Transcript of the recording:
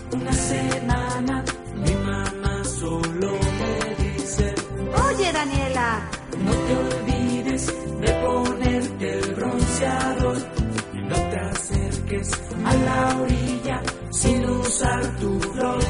una semana, mi mamá solo me dice: Oye, Daniela, no te olvides de ponerte el bronceador y no te acerques a la orilla sin usar tu bronceador.